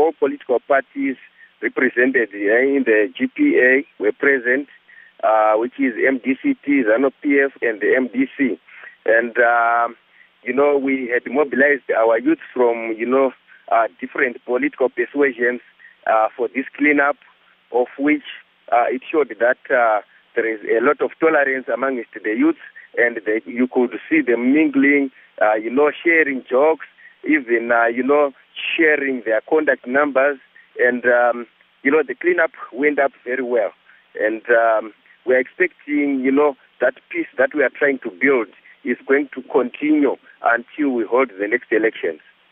all political parties represented in the GPA were present, which is MDCT, ZANU-PF, and the MDC. And, we had mobilized our youth from, different political persuasions for this cleanup, of which it showed that there is a lot of tolerance amongst the youth, and you could see them mingling, sharing jokes, even, sharing their contact numbers. And, the cleanup went up very well. And we're expecting, that peace that we are trying to build is going to continue until we hold the next elections.